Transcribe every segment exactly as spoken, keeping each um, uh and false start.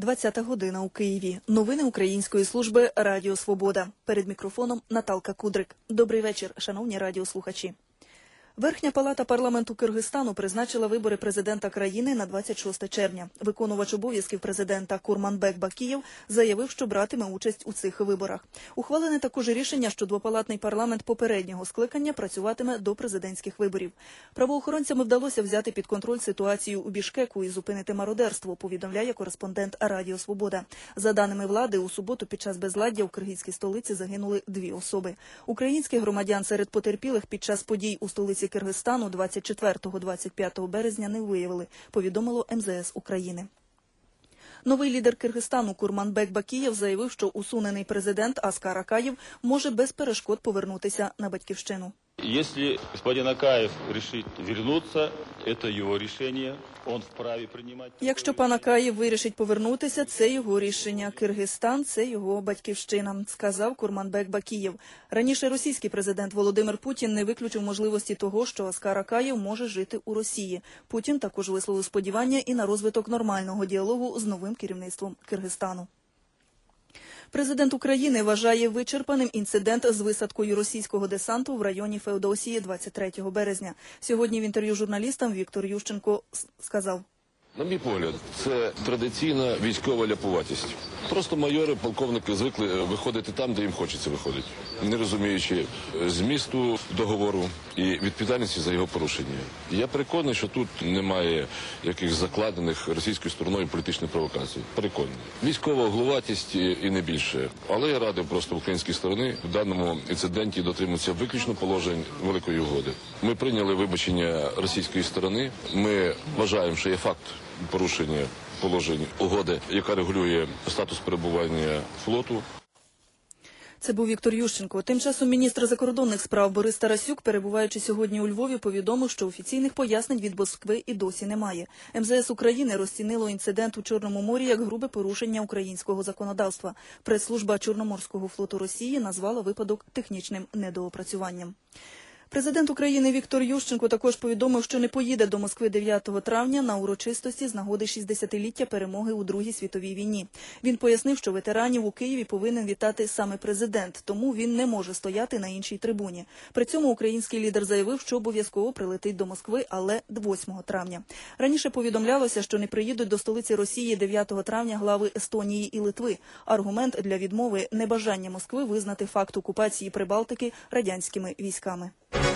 двадцята година у Києві. Новини Української служби Радіо Свобода. Перед мікрофоном Наталка Кудрик. Добрий вечір, шановні радіослухачі. Верхня палата парламенту Киргизстану призначила вибори президента країни на двадцять шосте червня. Виконувач обов'язків президента Курманбек Бакієв заявив, що братиме участь у цих виборах. Ухвалене також рішення, що двопалатний парламент попереднього скликання працюватиме до президентських виборів. Правоохоронцям вдалося взяти під контроль ситуацію у Бішкеку і зупинити мародерство, повідомляє кореспондент Радіо Свобода. За даними влади, у суботу під час безладдя у киргизькій столиці загинули дві особи. Українських громадян серед потерпілих під час подій у столиці Киргизстану двадцять четвертого - двадцять п'ятого березня не виявили, повідомило ем зе ес України. Новий лідер Киргизстану Курманбек Бакієв заявив, що усунений президент Аскар Акаєв може без перешкод повернутися на батьківщину. Если господин Акаев решит вернуться, это его решение, он вправе принимать... Якщо пан Акаєв вирішить повернутися, це його рішення. Киргизстан – це його батьківщина, сказав Курманбек Бакієв. Раніше російський президент Володимир Путін не виключив можливості того, що Аскар Акаєв може жити у Росії. Путін також висловив сподівання і на розвиток нормального діалогу з новим керівництвом Киргизстану. Президент України вважає вичерпаним інцидент з висадкою російського десанту в районі Феодосії двадцять третього березня. Сьогодні в інтерв'ю журналістам Віктор Ющенко сказав: На мій погляд, це традиційна військова ляпуватість. Просто майори, полковники звикли виходити там, де їм хочеться виходити, не розуміючи змісту договору і відповідальності за його порушення. Я переконаний, що тут немає якихось закладених російською стороною політичних провокацій. Переконаний. Військова оглуватість і не більше. Але я радив просто українській стороні в даному інциденті дотримуватися виключно положень Великої угоди. Ми прийняли вибачення російської сторони. Ми вважаємо, що є факт порушення положень угоди, яка регулює статус перебування флоту. Це був Віктор Ющенко. Тим часом міністр закордонних справ Борис Тарасюк, перебуваючи сьогодні у Львові, повідомив, що офіційних пояснень від Москви і досі немає. ем зе ес України розцінило інцидент у Чорному морі як грубе порушення українського законодавства. Прес-служба Чорноморського флоту Росії назвала випадок технічним недоопрацюванням. Президент України Віктор Ющенко також повідомив, що не поїде до Москви дев'ятого травня на урочистості з нагоди шістдесятиліття перемоги у Другій світовій війні. Він пояснив, що ветеранів у Києві повинен вітати саме президент, тому він не може стояти на іншій трибуні. При цьому український лідер заявив, що обов'язково прилетить до Москви, але восьмого травня. Раніше повідомлялося, що не приїдуть до столиці Росії дев'ятого травня глави Естонії і Литви. Аргумент для відмови – небажання Москви визнати факт окупації Прибалтики радянськими військами.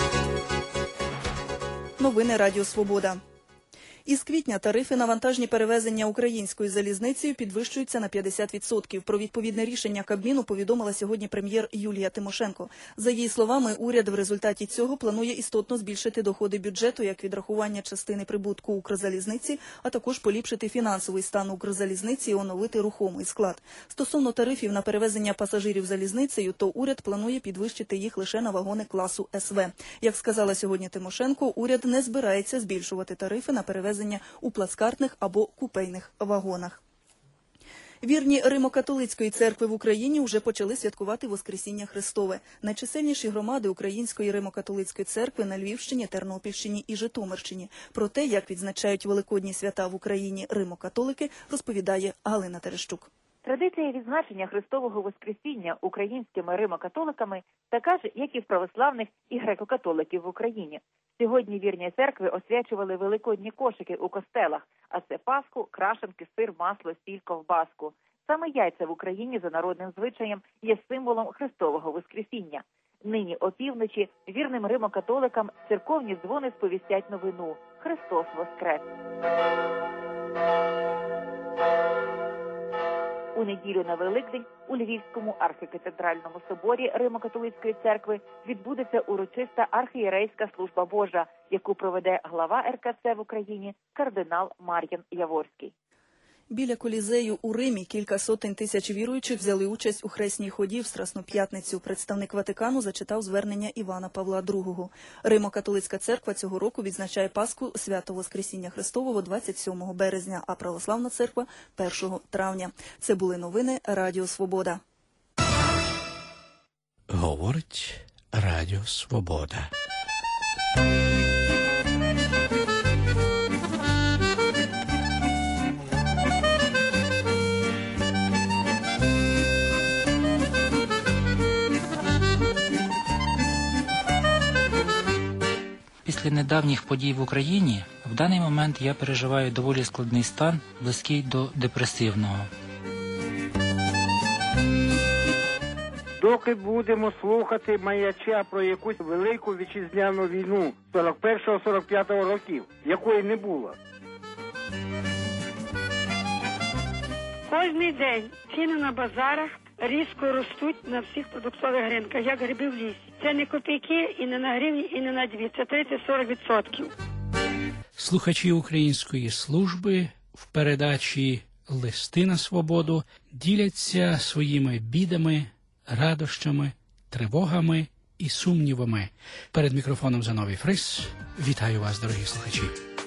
Новини Радіо Свобода. Із квітня тарифи на вантажні перевезення українською залізницею підвищуються на п'ятдесят відсотків. Про відповідне рішення Кабміну повідомила сьогодні прем'єр Юлія Тимошенко. За її словами, уряд в результаті цього планує істотно збільшити доходи бюджету як відрахування частини прибутку Укрзалізниці, а також поліпшити фінансовий стан Укрзалізниці і оновити рухомий склад. Стосовно тарифів на перевезення пасажирів залізницею, то уряд планує підвищити їх лише на вагони класу ес ве. Як сказала сьогодні Тимошенко, уряд не збирається збільшувати тарифи на перевезення у плацкартних або купейних вагонах. Вірні Римо-католицької церкви в Україні вже почали святкувати Воскресіння Христове. Найчисельніші громади Української Римо-католицької церкви на Львівщині, Тернопільщині і Житомирщині. Про те, як відзначають великодні свята в Україні Римо-католики, розповідає Галина Терещук. Традиція відзначення Христового Воскресіння українськими римо-католиками така ж, як і в православних і греко-католиків в Україні. Сьогодні вірні церкви освячували великодні кошики у костелах, а це паску, крашенки, сир, масло, сіль, ковбаску. Саме яйця в Україні за народним звичаєм є символом Христового Воскресіння. Нині опівночі вірним римо-католикам церковні дзвони сповістять новину – Христос Воскрес! У неділю на Великдень у Львівському архікатедральному соборі Римо-католицької церкви відбудеться урочиста архієрейська служба Божа, яку проведе глава ер ка це в Україні кардинал Мар'ян Яворський. Біля Колізею у Римі кілька сотень тисяч віруючих взяли участь у хресній ході в Страсну п'ятницю. Представник Ватикану зачитав звернення Івана Павла другого. Римо-католицька церква цього року відзначає Пасху Свято Воскресіння Христового двадцять сьомого березня, а православна церква – першого травня. Це були новини Радіо Свобода. Говорить Радіо Свобода. Після недавніх подій в Україні в даний момент я переживаю доволі складний стан, близький до депресивного. Доки будемо слухати маяча про якусь велику вітчизняну війну сорок першого сорок п'ятого років, якої не було. Кожний день ціни на базарах різко ростуть на всіх продуктових ринках, як гриби в лісі. Це не копійки і не на гривні, і не на дві, це тридцять-сорок відсотків. Слухачі Української служби в передачі «Листи на свободу» діляться своїми бідами, радощами, тривогами і сумнівами. Перед мікрофоном Зиновій Фрис. Вітаю вас, дорогі слухачі.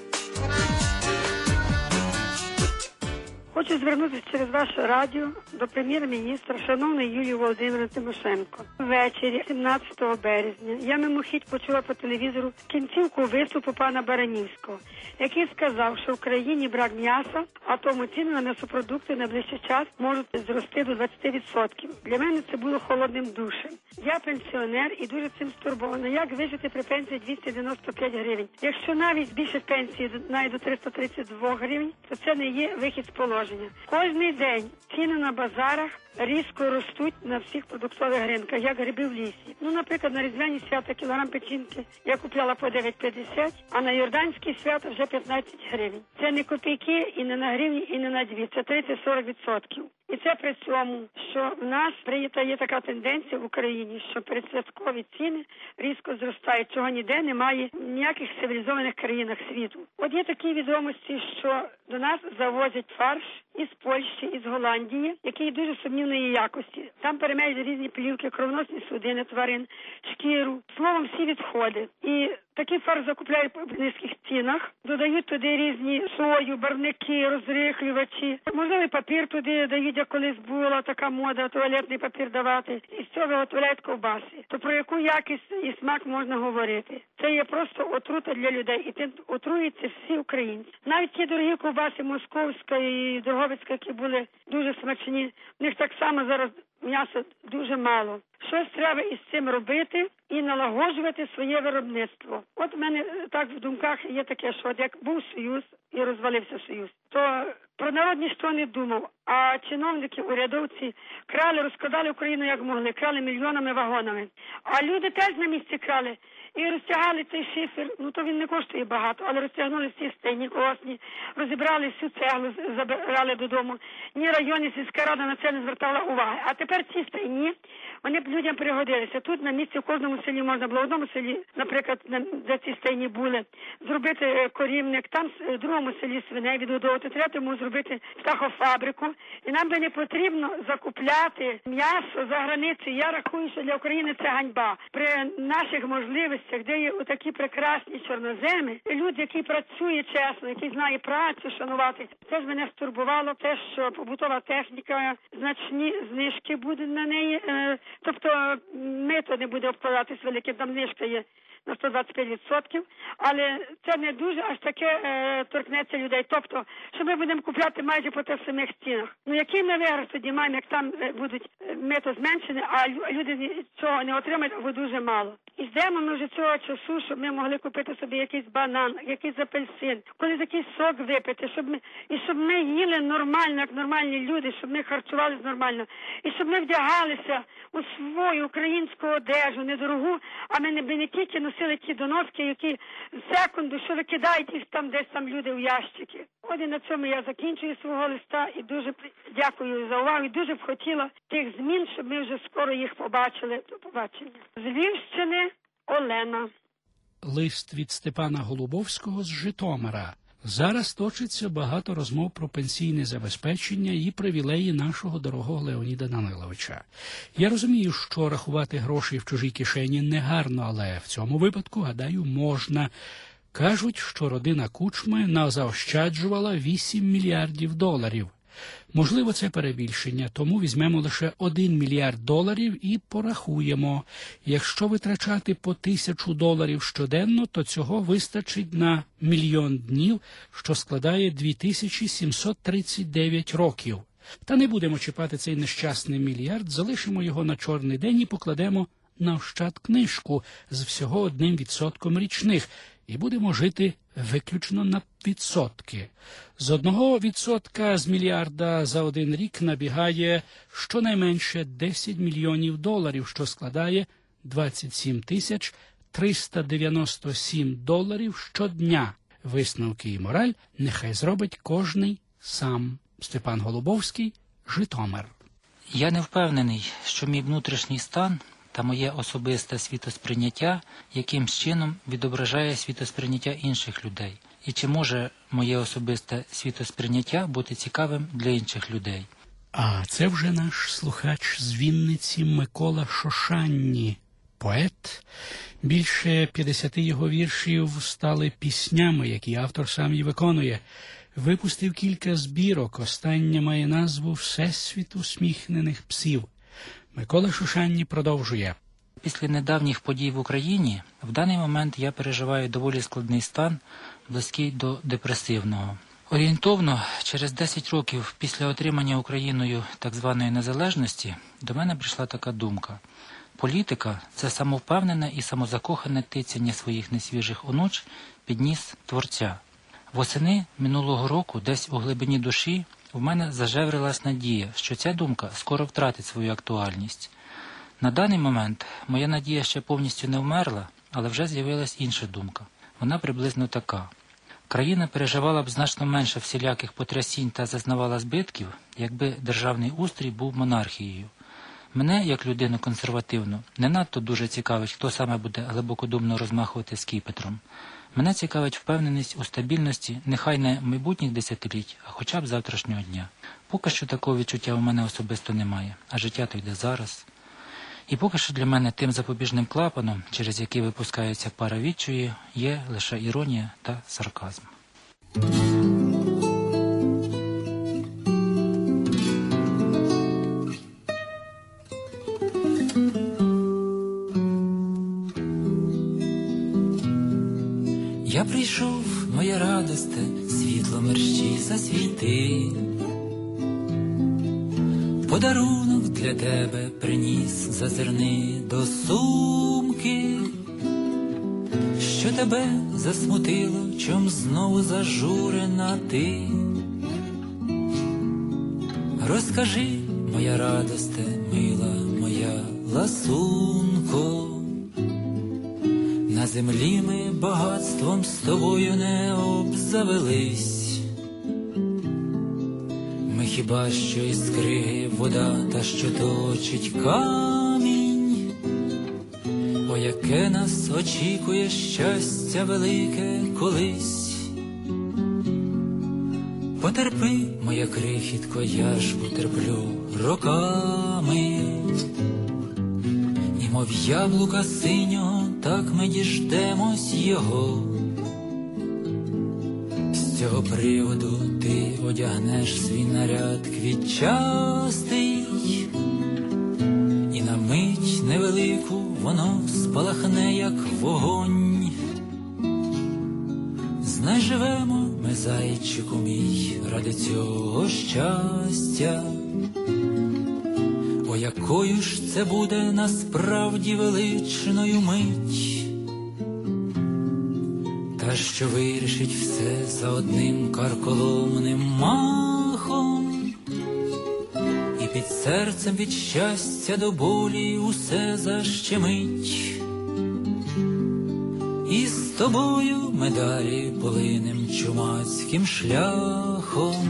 Хочу звернутися через ваше радіо до прем'єр-міністра, шановної Юлії Володимирівни Тимошенко. Ввечері, сімнадцятого березня, я мимохідь почула по телевізору кінцівку виступу пана Баранівського, який сказав, що в країні брак м'яса, а тому ціни на м'ясопродукти на ближчий час можуть зрости до двадцять відсотків. Для мене це було холодним душем. Я пенсіонер і дуже цим стурбована. Як вижити при пенсії двісті дев'яносто п'ять гривень? Якщо навіть збільшить пенсії навіть до триста тридцять два гривень, то це не є вихід з положення. Кожний день ціни на базарах різко ростуть на всіх продуктових ринках, як гриби в лісі. Ну, наприклад, на різдвяні свята кілограм печінки я купляла по дев'ять п'ятдесят, а на Йорданські свята вже п'ятнадцять гривень. Це не копійки і не на гривні, і не на дві, це тридцять-сорок відсотків. І це при цьому, що в нас прийнята є така тенденція в Україні, що передсвяткові ціни різко зростають. Цього ніде немає в ніяких цивілізованих країнах світу. От є такі відомості, що до нас завозять фарш із Польщі, із Голландії, який дуже сумнівної якості. Там перемелюють різні плівки, кровоносні судини тварин, шкіру, словом, всі відходи. І такий фарш закупляють по низьких цінах, додають туди різні сою, барвники, розрихлювачі. Можливо, і папір туди дають, як колись була така мода, туалетний папір давати. І з цього виготовляють ковбаси. То про яку якість і смак можна говорити? Це є просто отрута для людей. І тим отруються всі українці. Навіть ті дорогі ковбаси Московська і Дрогобицька, які були дуже смачні, в них так само зараз м'яса дуже мало. Щось треба із цим робити і налагоджувати своє виробництво. От у мене так в думках є таке, що от як був Союз і розвалився Союз, то про народ ніхто не думав, а чиновники, урядовці крали, розкладали Україну як могли, крали мільйонами вагонами. А люди теж на місці крали і розтягали цей шифер, ну то він не коштує багато, але розтягнули всі стіні класні, розібрали всю цеглу, забирали додому. Ні район, ні сільська рада на це не звертала уваги. А тепер ці стіні, вони б людям пригодилися. Тут на місці в кожному селі можна було, в одному селі, наприклад, де ці стайні були, зробити корівник, там в другому селі свиней відгодовувати, третьому зробити птахофабрику. І нам би не потрібно закупляти м'ясо за границею. Я рахую, що для України це ганьба. При наших можливостях, де є такі прекрасні чорноземи, люди, які працюють чесно, які знають працю шанувати, це ж мене стурбувало, те, що побутова техніка, значні знижки будуть на неї. Тобто мито не буде обкладатись великим, там знижка є на сто двадцять п'ять відсотків, але це не дуже аж таке е, торкнеться людей. Тобто, що ми будемо купляти майже по тих самих цінах. Ну який ми виграш тоді маємо, як там е, будуть мито зменшені, а люди цього не отримають або дуже мало. І ждемо ми вже цього часу, щоб ми могли купити собі якийсь банан, якийсь апельсин, колись якийсь сок випити, щоб ми, і щоб ми їли нормально, як нормальні люди, щоб ми харчувалися нормально, і щоб ми вдягалися у свою українську одежу, недорогу, а ми не, не тільки носили ті доноски, які секунду, що викидають їх там десь там люди у ящики. От і на цьому я закінчую свого листа і дуже дякую за увагу. І дуже б хотіла тих змін, щоб ми вже скоро їх побачили. До побачення. З Львівщини Олена. Лист від Степана Голубовського з Житомира. Зараз точиться багато розмов про пенсійне забезпечення і привілеї нашого дорогого Леоніда Даниловича. Я розумію, що рахувати гроші в чужій кишені негарно, але в цьому випадку, гадаю, можна. Кажуть, що родина Кучми назаощаджувала вісім мільярдів доларів. Можливо, це перебільшення, тому візьмемо лише один мільярд доларів і порахуємо. Якщо витрачати по тисячу доларів щоденно, то цього вистачить на мільйон днів, що складає дві тисячі сімсот тридцять дев'ять років. Та не будемо чіпати цей нещасний мільярд, залишимо його на чорний день і покладемо на Ощадкнижку з всього одним відсотком річних. і будемо жити виключно на відсотки. З одного відсотка з мільярда за один рік набігає щонайменше десять мільйонів доларів, що складає двадцять сім тисяч триста дев'яносто сім доларів щодня. Висновки і мораль нехай зробить кожний сам. Степан Голубовський, Житомир. Я не впевнений, що мій внутрішній стан та моє особисте світосприйняття якимсь чином відображає світосприйняття інших людей. І чи може моє особисте світосприйняття бути цікавим для інших людей? А це вже наш слухач з Вінниці Микола Шошанні. Поет. Більше п'ятдесят його віршів стали піснями, які автор сам і виконує. Випустив кілька збірок. Остання має назву «Всесвіт усміхнених псів». Микола Шошанні продовжує. Після недавніх подій в Україні в даний момент я переживаю доволі складний стан, близький до депресивного. Орієнтовно, через десять років після отримання Україною так званої незалежності до мене прийшла така думка. Політика – це самовпевнене і самозакохане тицяння своїх несвіжих онуч під ніс Творця. Восени минулого року десь у глибині душі в мене зажеврилась надія, що ця думка скоро втратить свою актуальність. На даний момент моя надія ще повністю не вмерла, але вже з'явилась інша думка. Вона приблизно така. Країна переживала б значно менше всіляких потрясінь та зазнавала збитків, якби державний устрій був монархією. Мене, як людину консервативну, не надто дуже цікавить, хто саме буде глибокодумно розмахувати скіпетром. Мене цікавить впевненість у стабільності нехай не майбутніх десятиліть, а хоча б завтрашнього дня. Поки що такого відчуття у мене особисто немає, а життя то йде зараз. І поки що для мене тим запобіжним клапаном, через який випускається пара відчуї, є лише іронія та сарказм. Я прийшов, моя радосте, світло мерщій засвіти. Подарунок для тебе приніс, зазирни до сумки. Що тебе засмутило, чом знову зажурена ти? Розкажи, моя радосте, мила моя ласунко. На землі ми багатством з тобою не обзавелись. Ми хіба що із криги вода, та що точить камінь. О, яке нас очікує щастя велике колись. Потерпи, моя крихітко, я ж потерплю роками. І мов яблука синього, так ми діждемось його. З цього приводу ти одягнеш свій наряд квітчастий, і на мить невелику воно спалахне, як вогонь. Знай, живемо ми, зайчику мій, ради цього щастя. О, якою ж це буде насправді величною мить, та що вирішить все за одним карколомним махом, і під серцем від щастя до болі усе защемить. І з тобою ми далі полинем чумацьким шляхом.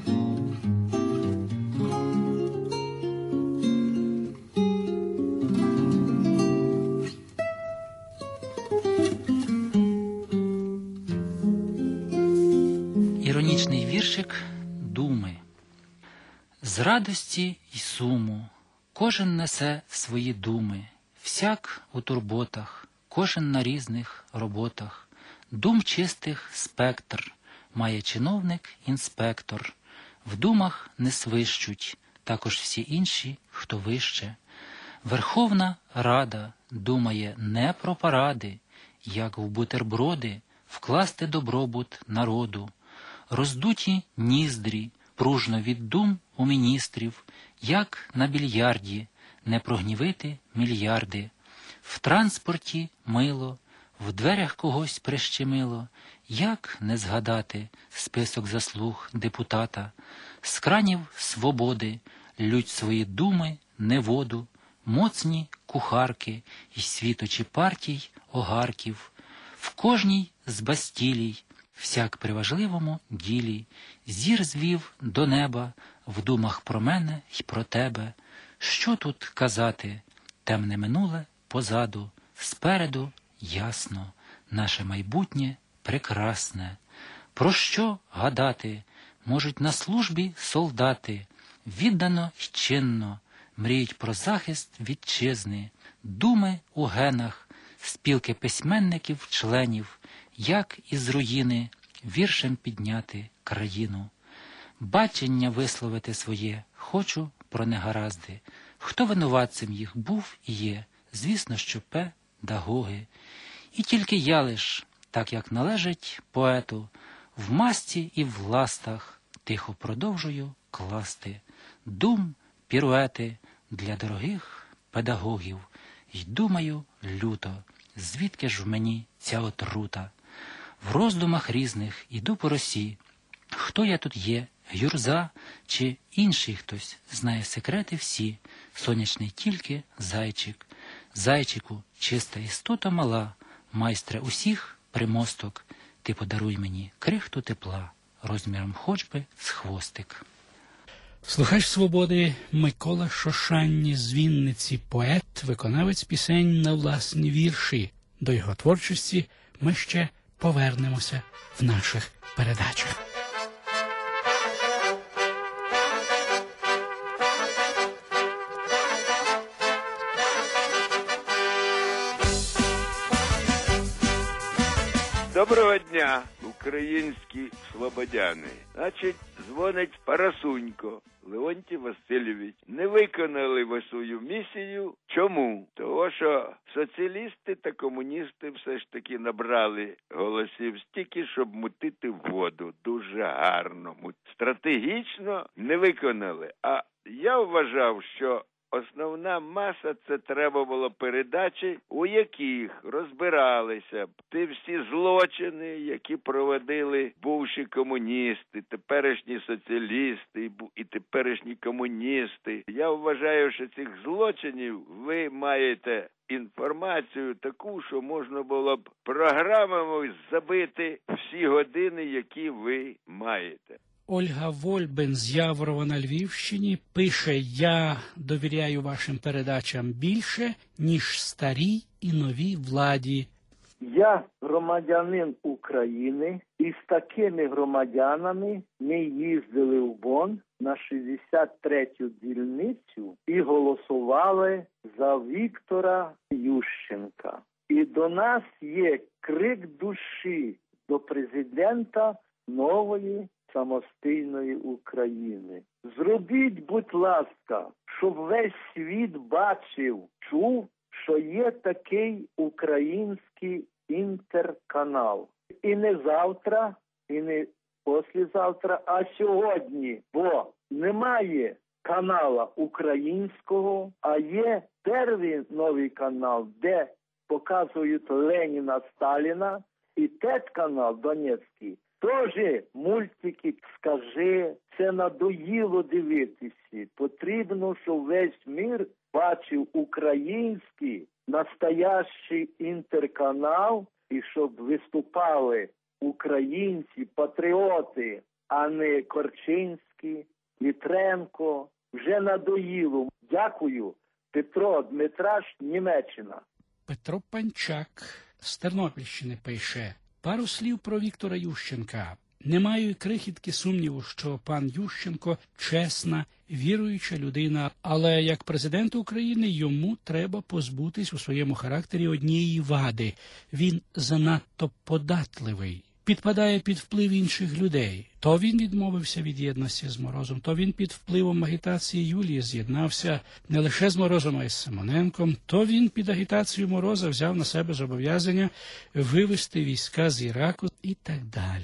Іронічний віршик «Думи». З радості й суму кожен несе свої думи, всяк у турботах, кожен на різних роботах. Дум чистих спектр має чиновник-інспектор. В думах не свищуть також всі інші, хто вище. Верховна Рада думає не про паради, як в бутерброди вкласти добробут народу. Роздуті ніздрі пружно від дум у міністрів, як на більярді не прогнівити мільярди. В транспорті мило, в дверях когось прищемило, як не згадати список заслуг депутата, з кранів свободи лють свої думи, не воду, моцні кухарки і світочі партій огарків, в кожній з бастілій, всяк при важливому ділі, зір звів до неба, в думах про мене й про тебе. Що тут казати? Темне минуле позаду, спереду ясно, наше майбутнє прекрасне. Про що гадати? Можуть на службі солдати, віддано й чинно, мріють про захист вітчизни, думи у генах, спілки письменників-членів, як із руїни віршем підняти країну. Бачення висловити своє хочу про негаразди. Хто винуватцем їх був і є, звісно, що педагоги. І тільки я лиш, так як належить поету, в масті і в ластах тихо продовжую класти дум, піруети для дорогих педагогів. І думаю люто, звідки ж в мені ця отрута. В роздумах різних іду по росі. Хто я тут є, Гюрза чи інший хтось, знає секрети всі. Сонячний тільки зайчик. Зайчику, чиста істота мала, майстре усіх примосток. Ти подаруй мені крихту тепла, розміром хоч би з хвостик. Слухач «Свободи» Микола Шошанні з Вінниці, поет, виконавець пісень на власні вірші. До його творчості ми ще повернемося в наших передачах. Доброго дня, українські свободяни. Значить, дзвонить Парасунько Леонтій Васильович. Не виконали ви свою місію. Чому? Того, що соціалісти та комуністи все ж таки набрали голосів стільки, щоб мутити воду. Дуже гарно. Стратегічно не виконали. А я вважав, що основна маса – це треба було передачі, у яких розбиралися б ті всі злочини, які проводили бувші комуністи, теперішні соціалісти і теперішні комуністи. Я вважаю, що цих злочинів ви маєте інформацію таку, що можна було б програмами забити всі години, які ви маєте. Ольга Вольбен з Яворова на Львівщині пише: «Я довіряю вашим передачам більше, ніж старій і новій владі». Я громадянин України, і з такими громадянами ми їздили в Бонн на шістдесят третю дільницю і голосували за Віктора Ющенка. І до нас є крик душі до президента нової самостійної України. Зробіть, будь ласка, щоб весь світ бачив, чув, що є такий український інтерканал. І не завтра, і не післязавтра, а сьогодні. Бо немає канала українського, а є перший новий канал, де показують Леніна, Сталіна, і тет канал Донецький. Тоже мультики «Скажи», це надоїло дивитися. Потрібно, щоб весь мир бачив український, настоящий інтерканал, і щоб виступали українці, патріоти, а не Корчинський, Вітренко. Вже надоїло. Дякую. Петро Дмитраш, Німеччина. Петро Панчак з Тернопільщини пише: пару слів про Віктора Ющенка. Не маю й крихітки сумніву, що пан Ющенко чесна, віруюча людина, але як президент України йому треба позбутись у своєму характері однієї вади. Він занадто податливий, підпадає під вплив інших людей. То він відмовився від єдності з Морозом, то він під впливом агітації Юлії з'єднався не лише з Морозом, а й з Симоненком, то він під агітацією Мороза взяв на себе зобов'язання вивести війська з Іраку і так далі.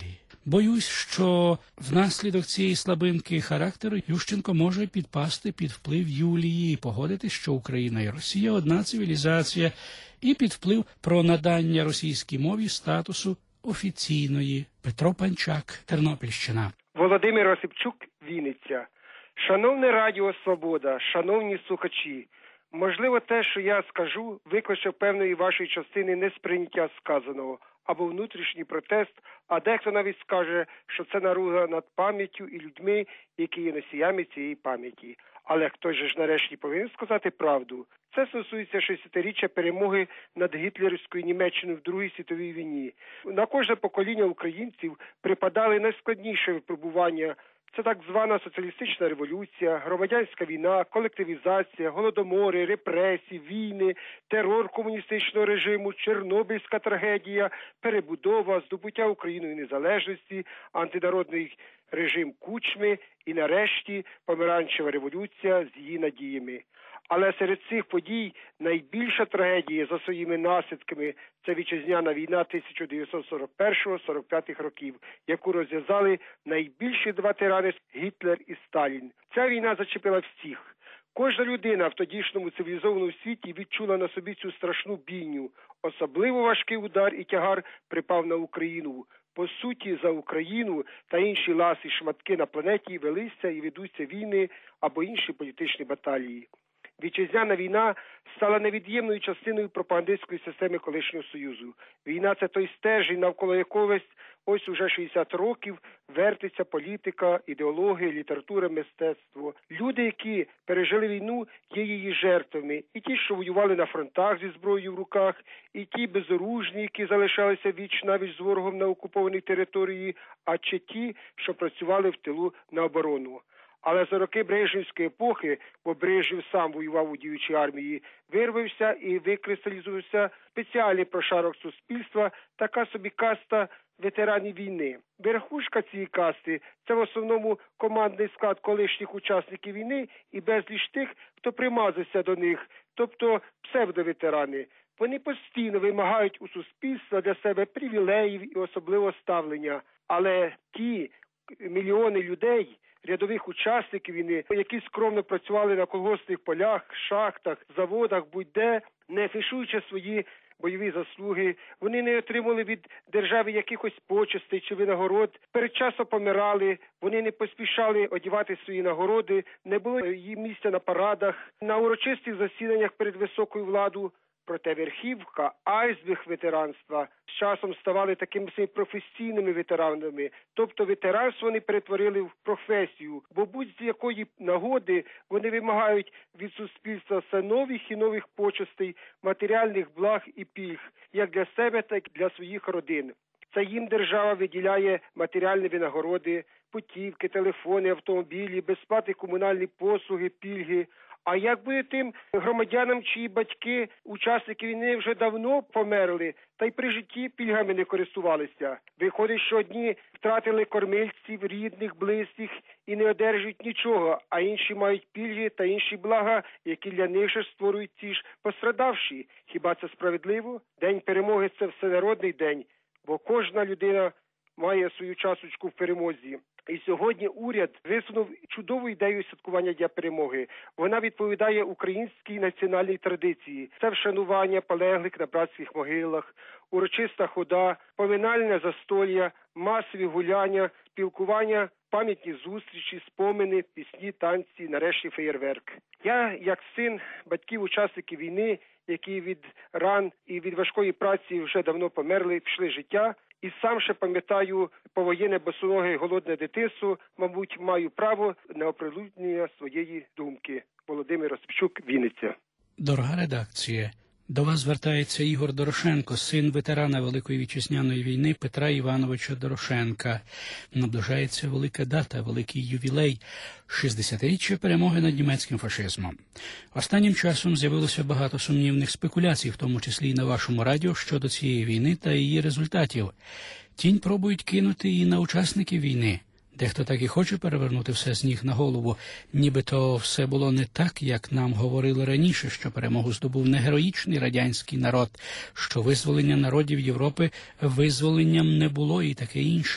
Боюсь, що внаслідок цієї слабинки характеру Ющенко може підпасти під вплив Юлії і погодити, що Україна і Росія – одна цивілізація, і під вплив про надання російській мові статусу офіційної. Петро Панчак, Тернопільщина. Володимир Осипчук, Вінниця. Шановне Радіо Свобода, шановні слухачі, можливо, те, що я скажу, викличе певної вашої частини несприйняття сказаного або внутрішній протест, а дехто навіть скаже, що це наруга над пам'яттю і людьми, які є носіями цієї пам'яті. Але хтось же ж нарешті повинен сказати правду. Це стосується шістдесятиріччя перемоги над гітлерівською Німеччиною в Другій світовій війні. На кожне покоління українців припадали найскладніші випробування. Це так звана соціалістична революція, громадянська війна, колективізація, голодомори, репресії, війни, терор комуністичного режиму, Чорнобильська трагедія, перебудова, здобуття Україною незалежності, антинародний режим Кучми і, нарешті, помаранчева революція з її надіями. Але серед цих подій найбільша трагедія за своїми наслідками – це вітчизняна війна тисяча дев'ятсот сорок першого - сорок п'ятого років, яку розв'язали найбільші два тирани – Гітлер і Сталін. Ця війна зачепила всіх. Кожна людина в тодішньому цивілізованому світі відчула на собі цю страшну бійню. Особливо важкий удар і тягар припав на Україну. По суті, за Україну та інші ласі шматки на планеті велися і ведуться війни або інші політичні баталії. Вітчизняна війна стала невід'ємною частиною пропагандистської системи колишнього Союзу. Війна – це той стержень, навколо якого ось уже шістдесят років вертиться політика, ідеологія, література, мистецтво. Люди, які пережили війну, є її жертвами. І ті, що воювали на фронтах зі зброєю в руках, і ті безоружні, які залишалися віч-навіч з ворогом на окупованій території, а чи ті, що працювали в тилу на оборону. Але за роки Брежнівської епохи, бо Брежнєв сам воював у діючій армії, вирвався і викристалізувався спеціальний прошарок суспільства, така собі каста ветеранів війни. Верхушка цієї касти – це в основному командний склад колишніх учасників війни і безліч тих, хто примазався до них, тобто псевдоветерани. Вони постійно вимагають у суспільства для себе привілеїв і особливого ставлення. Але ті мільйони людей, рядових учасників війни, які скромно працювали на колгоспних полях, шахтах, заводах, будь-де, не афішуючи свої бойові заслуги, вони не отримали від держави якихось почестей чи винагород, передчасно помирали, вони не поспішали одягати свої нагороди, не було їм місця на парадах, на урочистих засіданнях перед високою владою. Проте верхівка, айсберг ветеранства з часом ставали такими професійними ветеранами. Тобто ветеранство вони перетворили в професію, бо будь-з якої нагоди вони вимагають від суспільства все нових і нових почестей, матеріальних благ і пільг, як для себе, так і для своїх родин. Це їм держава виділяє матеріальні винагороди, путівки, телефони, автомобілі, безплатні комунальні послуги, пільги. А як буде тим громадянам, чиї батьки, учасники війни, вже давно померли, та й при житті пільгами не користувалися? Виходить, що одні втратили кормильців, рідних, близьких і не одержують нічого, а інші мають пільги та інші блага, які для них же створюють ті ж пострадавші. Хіба це справедливо? День перемоги – це всенародний день, бо кожна людина має свою часточку в перемозі. І сьогодні уряд висунув чудову ідею святкування Дня перемоги. Вона відповідає українській національній традиції. Це вшанування полеглих на братських могилах, урочиста хода, поминальне застолля, масові гуляння, спілкування, пам'ятні зустрічі, спомини, пісні, танці, нарешті феєрверк. Я, як син батьків-учасників війни, які від ран і від важкої праці вже давно померли, пішли життя, і сам ще пам'ятаю повоєнне босоноге голодне дитинство, мабуть, маю право на оприлюднення своєї думки. Володимир Осипчук, Вінниця. Дорога редакція, до вас звертається Ігор Дорошенко, син ветерана Великої вітчизняної війни Петра Івановича Дорошенка. Наближається велика дата, великий ювілей – шістдесятиріччя перемоги над німецьким фашизмом. Останнім часом з'явилося багато сумнівних спекуляцій, в тому числі і на вашому радіо, щодо цієї війни та її результатів. Тінь пробують кинути і на учасників війни. Дехто так і хоче перевернути все з ніг на голову, нібито все було не так, як нам говорили раніше, що перемогу здобув не героїчний радянський народ, що визволення народів Європи визволенням не було і таке інше.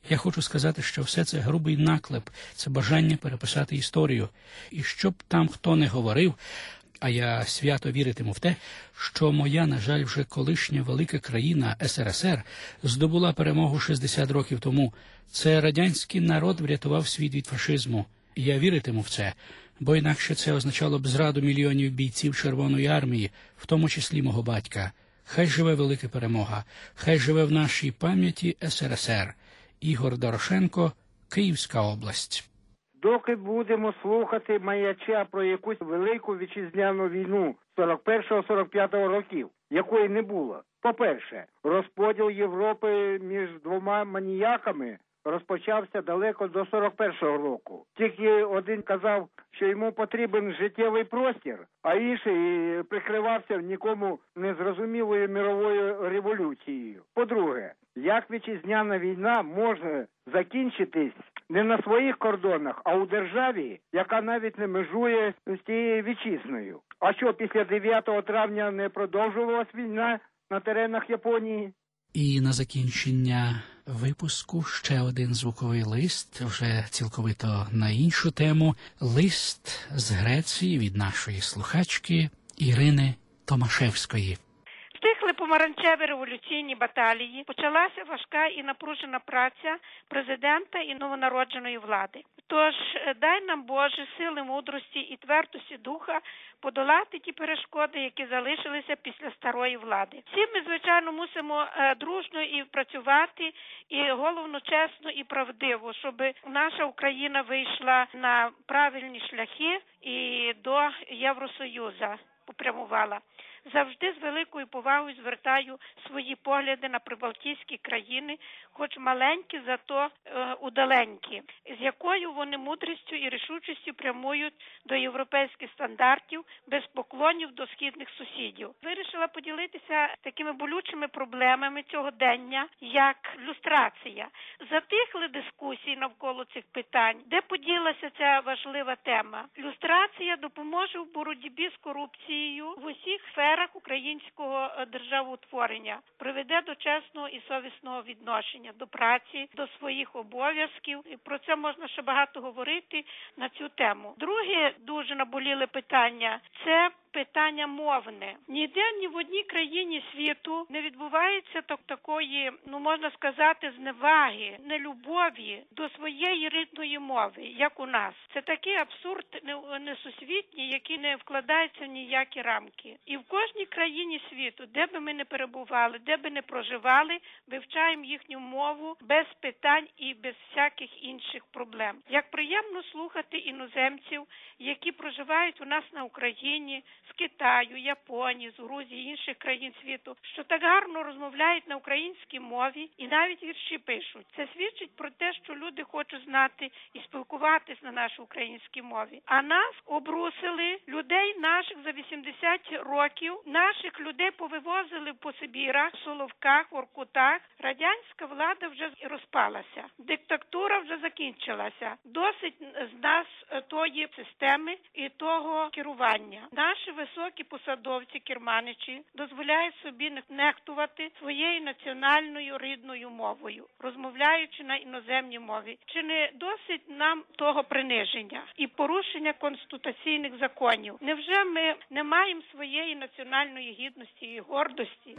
Я хочу сказати, що все це грубий наклеп, це бажання переписати історію. І щоб там хто не говорив, а я свято віритиму в те, що моя, на жаль, вже колишня велика країна ес ер ес ер здобула перемогу шістдесят років тому. Це радянський народ врятував світ від фашизму. І я віритиму в це, бо інакше це означало б зраду мільйонів бійців Червоної армії, в тому числі мого батька. Хай живе велика перемога, хай живе в нашій пам'яті ес ер ес ер. Ігор Дорошенко, Київська область. Доки будемо слухати маяча про якусь велику вітчизняну війну сорок першого сорок п'ятого років, якої не було. По-перше, розподіл Європи між двома маніяками розпочався далеко до сорок першого року. Тільки один казав, що йому потрібен життєвий простір, а інший прикривався нікому незрозумілою мировою революцією. По-друге, як вітчизняна війна може закінчитись не на своїх кордонах, а у державі, яка навіть не межує з тією вітчизною? А що, після дев'ятого травня не продовжувалась війна на теренах Японії? І на закінчення випуску ще один звуковий лист, вже цілковито на іншу тему. Лист з Греції від нашої слухачки Ірини Томашевської. Стихли помаранчеві революційні баталії, почалася важка і напружена праця президента і новонародженої влади. Тож дай нам, Боже, сили мудрості і твердості духа подолати ті перешкоди, які залишилися після старої влади. Всі ми, звичайно, мусимо дружно і працювати, і головно чесно і правдиво, щоб наша Україна вийшла на правильні шляхи і до Євросоюзу попрямувала. Завжди з великою повагою звертаю свої погляди на прибалтійські країни, хоч маленькі, зато е, удаленькі, з якою вони мудрістю і рішучістю прямують до європейських стандартів, без поклонів до східних сусідів. Вирішила поділитися такими болючими проблемами цього дня, як люстрація. Затихли дискусії навколо цих питань. Де поділася ця важлива тема? Люстрація допоможе в боротьбі з корупцією в усіх сферах українського державоутворення, приведе до чесного і совісного відношення до праці, до своїх обов'язків. І про це можна ще багато говорити на цю тему. Друге дуже наболіле питання – це питання мовне. Ніде, ні в одній країні світу не відбувається так, такої, ну можна сказати, зневаги, нелюбові до своєї рідної мови, як у нас. Це такий абсурд несусвітній, який не вкладається в ніякі рамки. І в кожній країні світу, де би ми не перебували, де би не проживали, вивчаємо їхню мову без питань і без всяких інших проблем. Як приємно слухати іноземців, які проживають у нас на Україні, з Китаю, Японії, з Грузії, інших країн світу, що так гарно розмовляють на українській мові і навіть вірші пишуть. Це свідчить про те, що люди хочуть знати і спілкуватись на нашій українській мові. А нас обрусили, людей наших за вісімдесят років, наших людей повивозили по Сибірах, Соловках, Воркутах. Радянська влада вже розпалася. Диктатура вже закінчилася. Досить з нас тої системи і того керування. Наші високі посадовці, керманичі, дозволяють собі нехтувати своєю національною рідною мовою, розмовляючи на іноземній мові. Чи не досить нам того приниження і порушення конституційних законів? Невже ми не маємо своєї національної гідності і гордості?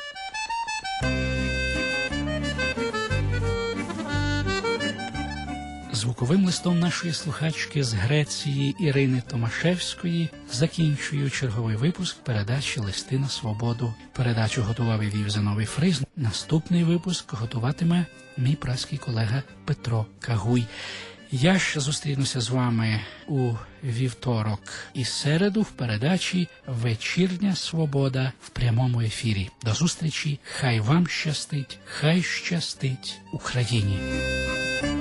Звуковим листом нашої слухачки з Греції Ірини Томашевської закінчую черговий випуск передачі «Листи на свободу». Передачу готував і вів Зиновій Фриз. Наступний випуск готуватиме мій праський колега Петро Кагуй. Я ж зустрінуся з вами у вівторок і середу в передачі «Вечірня свобода» в прямому ефірі. До зустрічі, хай вам щастить, хай щастить Україні.